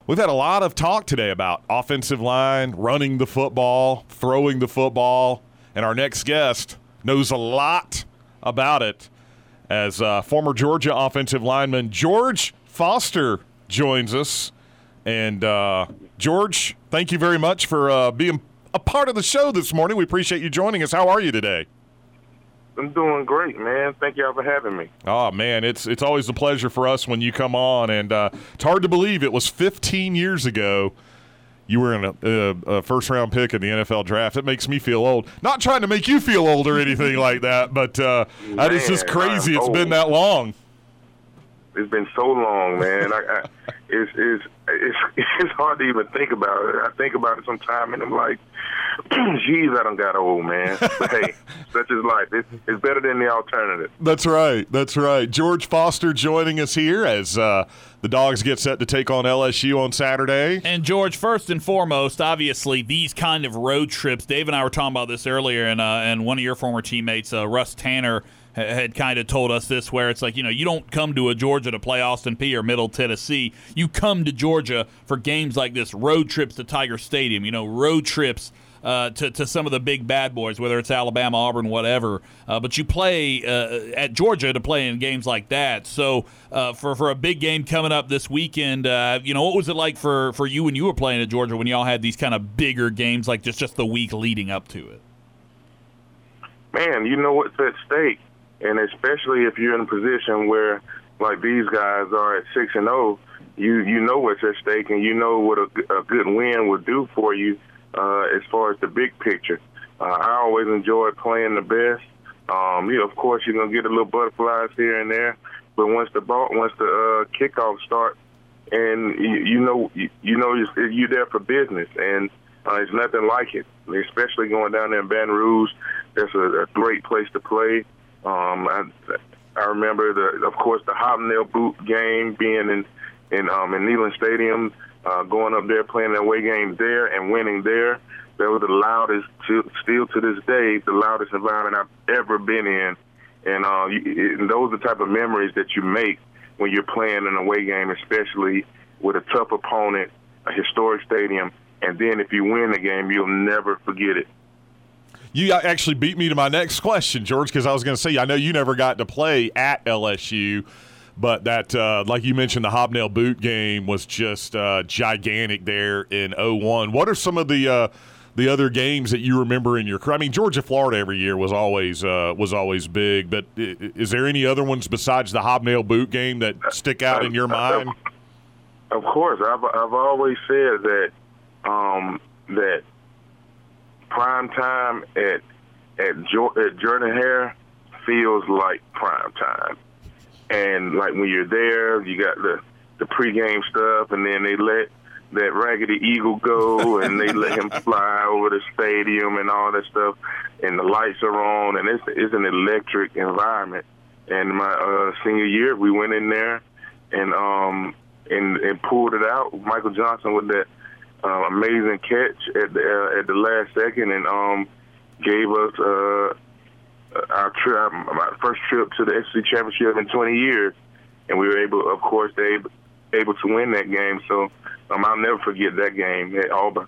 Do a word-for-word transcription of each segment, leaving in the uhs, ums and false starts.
We've had a lot of talk today about offensive line, running the football, throwing the football, and our next guest knows a lot about it as uh, former Georgia offensive lineman George Foster joins us. And, uh, George, thank you very much for uh, being a part of the show this morning. We appreciate you joining us. How are you today? I'm doing great, man. Thank y'all for having me. Oh, man, it's it's always a pleasure for us when you come on, and uh, it's hard to believe it was fifteen years ago you were in a, a, a first-round pick in the N F L draft. It makes me feel old. Not trying to make you feel old or anything like that, but uh, man, that is just crazy. It's old. been that long. It's been so long, man. I, I, it's, it's it's it's hard to even think about it. I think about it sometimes, and I'm like, geez, I done got old, man. But hey, such is life. It's, it's better than the alternative. That's right. That's right. George Foster joining us here as uh, the Dogs get set to take on L S U on Saturday. And, George, first and foremost, obviously, these kind of road trips, Dave and I were talking about this earlier, and, uh, and one of your former teammates, uh, Russ Tanner, had kind of told us this, where it's like, you know, you don't come to a Georgia to play Austin Peay or Middle Tennessee. You come to Georgia for games like this, road trips to Tiger Stadium, you know, road trips uh, to, to some of the big bad boys, whether it's Alabama, Auburn, whatever. Uh, but you play uh, at Georgia to play in games like that. So uh, for, for a big game coming up this weekend, uh, you know, what was it like for, for you when you were playing at Georgia when y'all had these kind of bigger games like just, just the week leading up to it? Man, you know what's at stake. And especially if you're in a position where, like these guys are at six and zero, you you know what's at stake, and you know what a, a good win would do for you uh, as far as the big picture. Uh, I always enjoy playing the best. Um, you know, of course, you're gonna get a little butterflies here and there, but once the ball, once the uh, kickoff starts, and you, you know you, you know you're, you're there for business, and uh, it's nothing like it. Especially going down there in Baton Rouge, that's a, a great place to play. Um, I, I remember the, of course, the Hobnail Boot game being in in um, in Neyland Stadium, uh, going up there playing the away games there and winning there. That was the loudest, to, still to this day, the loudest environment I've ever been in. And, uh, you, and those are the type of memories that you make when you're playing an away game, especially with a tough opponent, a historic stadium. And then if you win the game, you'll never forget it. You actually beat me to my next question, George, because I was going to say, I know you never got to play at L S U, but that, uh, like you mentioned, the Hobnail Boot game was just uh, gigantic there in oh one. What are some of the uh, the other games that you remember in your career? I mean, Georgia, Florida every year was always uh, was always big, but is there any other ones besides the Hobnail Boot game that stick out in your mind? Of course. I've, I've always said that um, that – prime time at at, jo- at Jordan-Hare feels like prime time, and like when you're there, you got the the pregame stuff, and then they let that Raggedy Eagle go, and they let him fly over the stadium and all that stuff, and the lights are on, and it's it's an electric environment. And my uh, senior year, we went in there and um and and pulled it out. Michael Johnson with that. Uh, amazing catch at the uh, at the last second, and um, gave us uh, our trip, my first trip to the S E C championship in twenty years, and we were able, of course, they able, able to win that game. So um, I'll never forget that game at Auburn.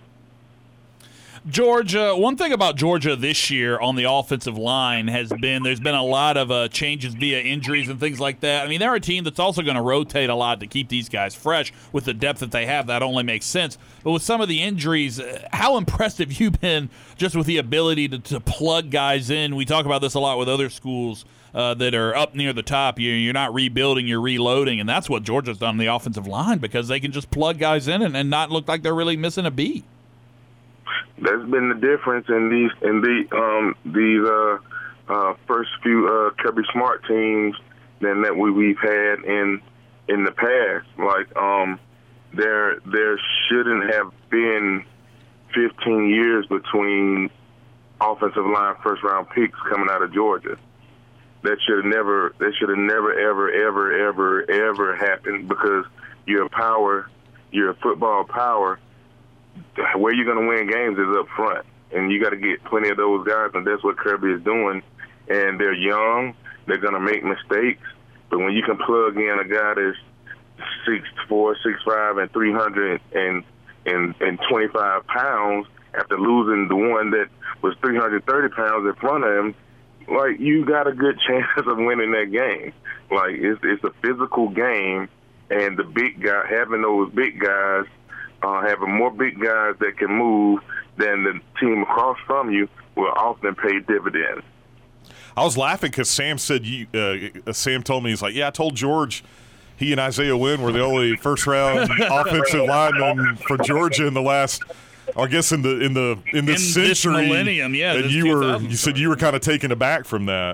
Georgia, one thing about Georgia this year on the offensive line has been there's been a lot of uh, changes via injuries and things like that. I mean, they're a team that's also going to rotate a lot to keep these guys fresh with the depth that they have. That only makes sense. But with some of the injuries, uh, how impressed have you been just with the ability to, to plug guys in? We talk about this a lot with other schools uh, that are up near the top. You, you're not rebuilding, you're reloading, and that's what Georgia's done on the offensive line because they can just plug guys in and, and not look like they're really missing a beat. That's been the difference in these in the um, these uh, uh, first few uh, Kirby Smart teams than that we we've had in in the past. Like um, there there shouldn't have been fifteen years between offensive line first round picks coming out of Georgia. That should have never that should have never ever ever ever ever happened because your power, your football power. Where you're going to win games is up front, and you got to get plenty of those guys, and that's what Kirby is doing. And they're young, they're going to make mistakes, but when you can plug in a guy that's six four, six five, and three hundred and and and twenty-five pounds after losing the one that was three hundred thirty pounds in front of him. Like, you got a good chance of winning that game. Like, it's it's a physical game, and the big guy, having those big guys, uh, having more big guys that can move than the team across from you will often pay dividends. I was laughing because Sam said you. Uh, Sam told me, he's like, yeah, I told George he and Isaiah Wynn were the only first round offensive linemen for Georgia in the last, I guess in the in the in this in century, this millennium. Yeah, and you were you said you were kind of taken aback from that.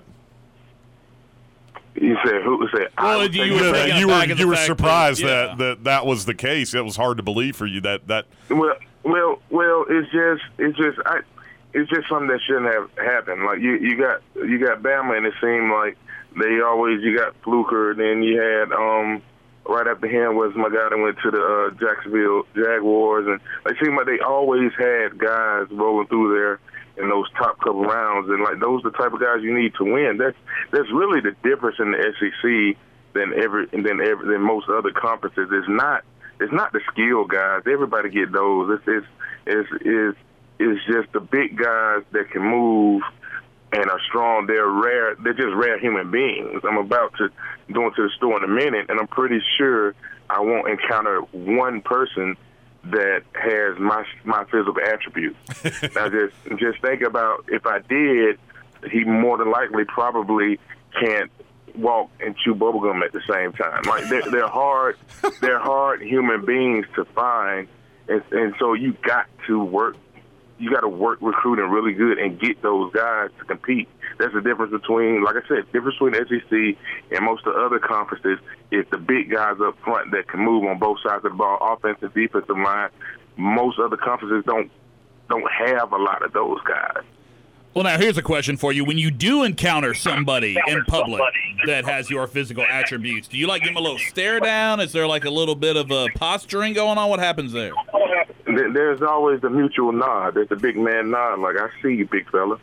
You said who said? Well, I you taken were Yeah, aback. that you were back at the you were fact surprised that- that, yeah. that that was the case. It was hard to believe for you that that. Well, well, well. It's just, it's just, I, it's just something that shouldn't have happened. Like you, you got, you got Bama, and it seemed like they always. You got Fluker, then you had um, right after him was my guy that went to the uh, Jacksonville Jaguars, and it seemed like they always had guys rolling through there in those top couple rounds, and like those are the type of guys you need to win. That's that's really the difference in the S E C than every than every than most other conferences. It's not it's not the skill guys. Everybody get those. It's it's it's it's, it's just the big guys that can move and are strong. They're rare. They're just rare human beings. I'm about to go into the store in a minute, and I'm pretty sure I won't encounter one person that has my my physical attributes. Now, just just think about if I did, he more than likely probably can't walk and chew bubblegum at the same time. Like they're, they're hard, they're hard human beings to find, and, and so you got to work. You got to work recruiting really good and get those guys to compete. That's the difference between, like I said, difference between the S E C and most of the other conferences is the big guys up front that can move on both sides of the ball, offensive, defensive line. Most other conferences don't don't have a lot of those guys. Well, now here's a question for you: when you do encounter somebody in public that has your physical attributes, do you like give them a little stare down? Is there like a little bit of a posturing going on? What happens there? There's always the mutual nod. There's the big man nod, like, I see you, big fella.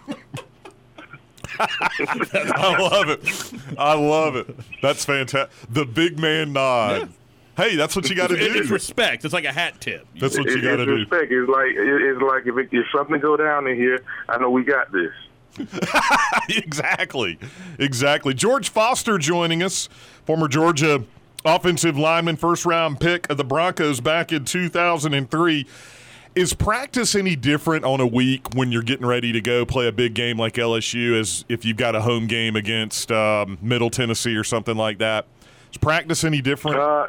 I love it. I love it. That's fantastic. The big man nod. Yeah. Hey, that's what you got to do. It's respect. It's like a hat tip. That's what you it, got to do. Respect. It's like it's like if, it, if something go down in here, I know we got this. Exactly. Exactly. George Foster joining us, former Georgia offensive lineman, first-round pick of the Broncos back in two thousand three. Is practice any different on a week when you're getting ready to go play a big game like L S U as if you've got a home game against um, Middle Tennessee or something like that? Is practice any different? Uh,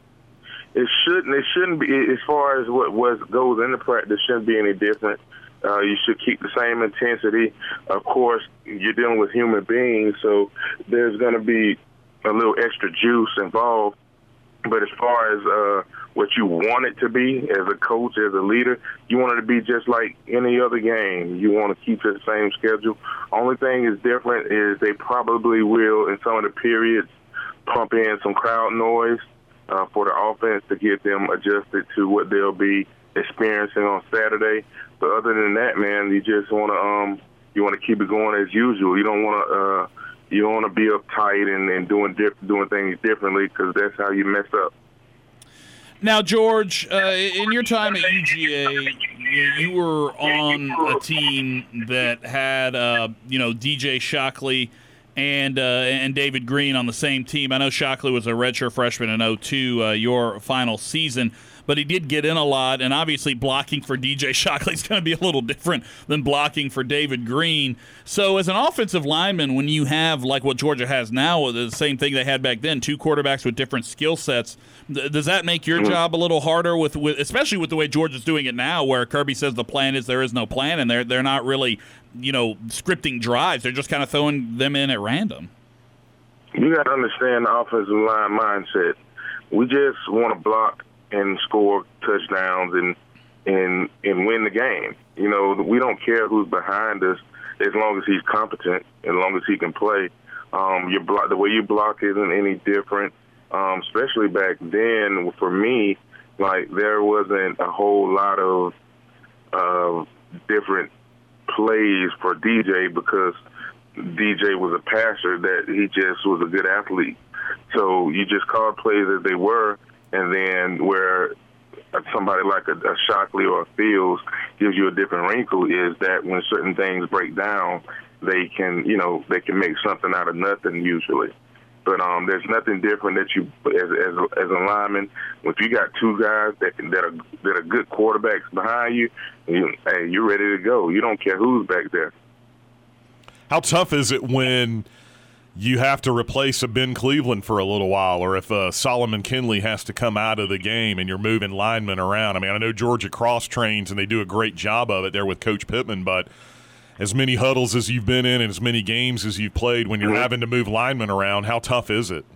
it shouldn't. It shouldn't be. As far as what was goes into practice, shouldn't be any different. Uh, you should keep the same intensity. Of course, you're dealing with human beings, so there's going to be a little extra juice involved. But as far as uh, what you want it to be as a coach, as a leader, you want it to be just like any other game. You want to keep to the same schedule. Only thing is different is they probably will, in some of the periods, pump in some crowd noise uh, for the offense to get them adjusted to what they'll be experiencing on Saturday. But other than that, man, you just want to um, you want to keep it going as usual. You don't want to uh, you don't want to be uptight and, and doing diff- doing things differently because that's how you mess up. Now, George, uh, in your time at U G A, you, you were on a team that had uh, you know D J Shockley and uh, and David Green on the same team. I know Shockley was a redshirt freshman in oh two, uh, your final season, but he did get in a lot, and obviously blocking for D J Shockley is going to be a little different than blocking for David Green. So as an offensive lineman, when you have, like what Georgia has now, the same thing they had back then, two quarterbacks with different skill sets, th- does that make your job a little harder, with, with especially with the way Georgia's doing it now, where Kirby says the plan is there is no plan, and they're, they're not really, you know, scripting drives. They're just kind of throwing them in at random. You got to understand the offensive line mindset. We just want to block and score touchdowns and and and win the game. You know, we don't care who's behind us as long as he's competent, as long as he can play. Um, your block, the way you block isn't any different, um, especially back then. For me, like there wasn't a whole lot of uh, different plays for D J because D J was a passer that he just was a good athlete. So you just call plays as they were, and then where somebody like a, a Shockley or a Fields gives you a different wrinkle is that when certain things break down, they can, you know, they can make something out of nothing usually. But um, there's nothing different that you, as as, as a lineman, if you got two guys that can, that are that are good quarterbacks behind you, you, hey, you're ready to go. You don't care who's back there. How tough is it when you have to replace a Ben Cleveland for a little while, or if uh, Solomon Kinley has to come out of the game and you're moving linemen around? I mean, I know Georgia cross trains and they do a great job of it there with Coach Pittman, but as many huddles as you've been in and as many games as you've played, when you're mm-hmm. having to move linemen around, how tough is it?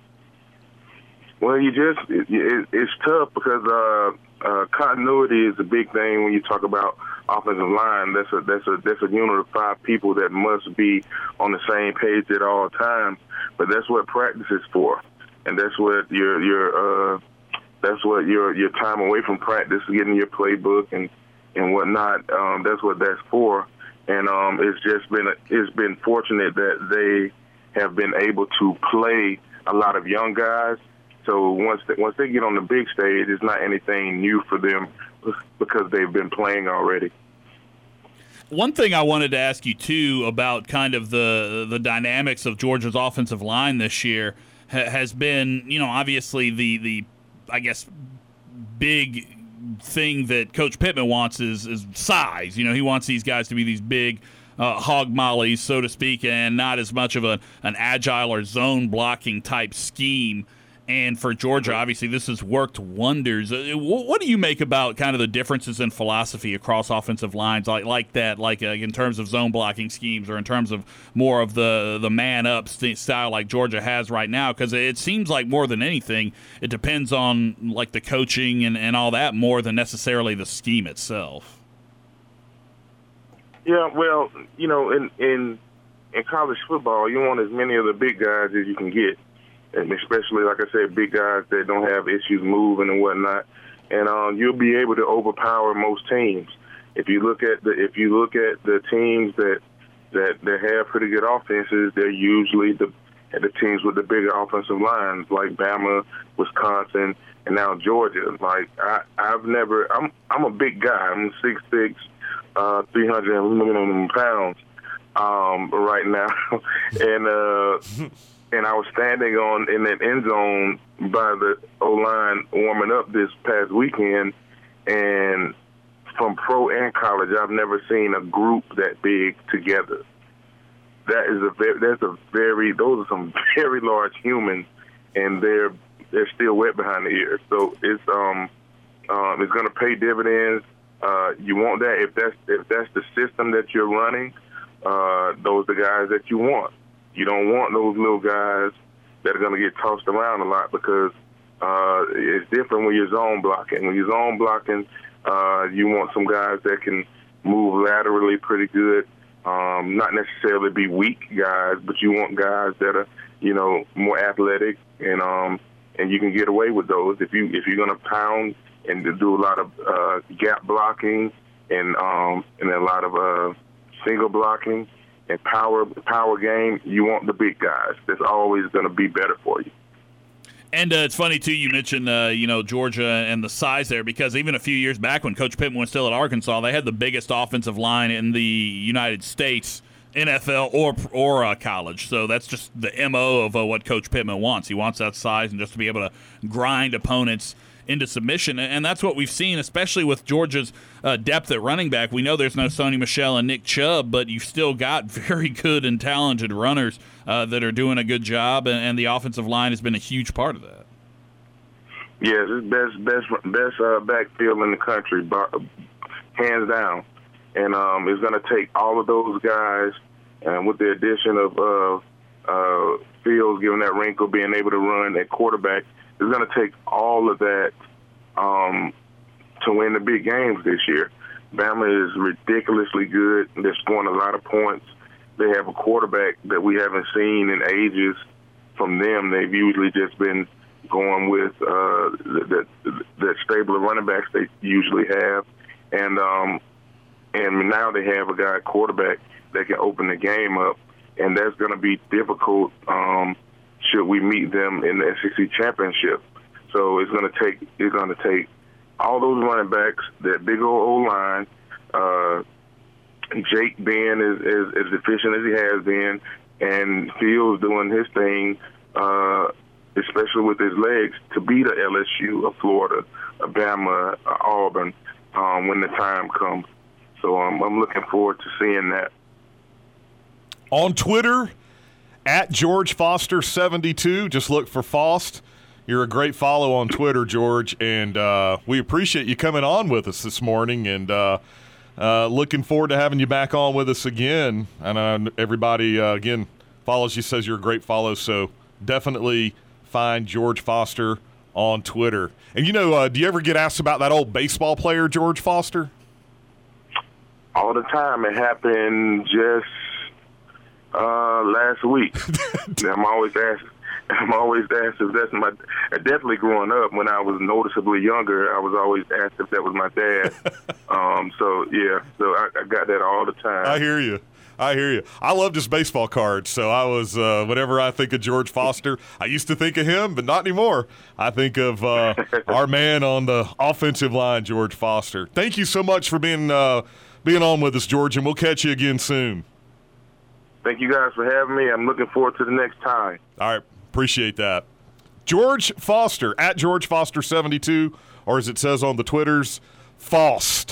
Well, you just it, it, it's tough because uh, uh, continuity is a big thing when you talk about offensive line. That's a that's a that's a unit of five people that must be on the same page at all times. But that's what practice is for, and that's what your your uh, that's what your your time away from practice, getting your playbook and and whatnot. Um, that's what that's for. And um, it's just been it's been fortunate that they have been able to play a lot of young guys. So once they, once they get on the big stage, it's not anything new for them because they've been playing already. One thing I wanted to ask you, too, about kind of the the dynamics of Georgia's offensive line this year ha- has been, you know, obviously the, the I guess, big thing that Coach Pittman wants is, is size. You know, he wants these guys to be these big uh, hog mollies, so to speak, and not as much of a, an agile or zone blocking type scheme. And for Georgia, obviously, this has worked wonders. What do you make about kind of the differences in philosophy across offensive lines like like that, like uh, in terms of zone blocking schemes or in terms of more of the, the man-up st- style like Georgia has right now? Because it seems like more than anything, it depends on like the coaching and, and all that more than necessarily the scheme itself. Yeah, well, you know, in, in, in college football, you want as many of the big guys as you can get. And especially, like I said, big guys that don't have issues moving and whatnot, and um, you'll be able to overpower most teams. If you look at the if you look at the teams that that, that have pretty good offenses, they're usually the the teams with the bigger offensive lines, like Bama, Wisconsin, and now Georgia. Like I, I've never, I'm I'm a big guy. I'm six six, uh, three hundred pounds um, right now, and. Uh, And I was standing on in that end zone by the O-line warming up this past weekend, and from pro and college, I've never seen a group that big together. That is a very, that's a very, those are some very large humans, and they're they're still wet behind the ears. So it's um um it's going to pay dividends. Uh, you want that if that's if that's the system that you're running. Uh, those are the guys that you want. You don't want those little guys that are going to get tossed around a lot because uh, it's different when you're zone blocking. When you're zone blocking, uh, you want some guys that can move laterally pretty good, um, not necessarily be weak guys, but you want guys that are, you know, more athletic, and um, and you can get away with those if you if you're going to pound and do a lot of uh, gap blocking and um, and a lot of uh, single blocking. And power power game, you want the big guys. That's always going to be better for you. And uh, it's funny, too, you mentioned, uh, you know, Georgia and the size there, because even a few years back when Coach Pittman was still at Arkansas, they had the biggest offensive line in the United States, N F L or or uh, college. So that's just the M O of uh, what Coach Pittman wants. He wants that size and just to be able to grind opponents into submission, and that's what we've seen, especially with Georgia's uh, depth at running back. We know there's no Sony Michel and Nick Chubb, but you've still got very good and talented runners uh, that are doing a good job, and, and the offensive line has been a huge part of that. Yes, it's best best best uh, backfield in the country, hands down. And um, it's going to take all of those guys, and with the addition of uh, uh, Fields giving that wrinkle, being able to run at quarterback, it's going to take all of that um, to win the big games this year. Bama is ridiculously good. They're scoring a lot of points. They have a quarterback that we haven't seen in ages from them. They've usually just been going with uh, the, the, the stable of running backs they usually have. And um, and now they have a guy, quarterback, that can open the game up. And that's going to be difficult um, should we meet them in the S E C championship. So it's going to take it's going to take all those running backs, that big old O-line, uh, Jake being as, as, as efficient as he has been, and Fields doing his thing, uh, especially with his legs, to beat a L S U, a Florida, a Bama, a Auburn, um, when the time comes. So um, I'm looking forward to seeing that. On Twitter, at George Foster seventy-two, just look for Faust. You're a great follow on Twitter, George, and uh, we appreciate you coming on with us this morning, and uh, uh, looking forward to having you back on with us again. And uh, everybody, uh, again, follows you, says you're a great follow, so definitely find George Foster on Twitter. And, you know, uh, do you ever get asked about that old baseball player, George Foster? All the time. It happened just uh, last week. I'm always asked. I'm always asked if that's my. Definitely growing up, when I was noticeably younger, I was always asked if that was my dad. um, so yeah, so I, I got that all the time. I hear you. I hear you. I loved his baseball cards, so I was. Uh, whenever I think of George Foster, I used to think of him, but not anymore. I think of uh, our man on the offensive line, George Foster. Thank you so much for being uh, being on with us, George, and we'll catch you again soon. Thank you guys for having me. I'm looking forward to the next time. All right. Appreciate that. George Foster, at George Foster seventy-two, or as it says on the Twitters, Faust.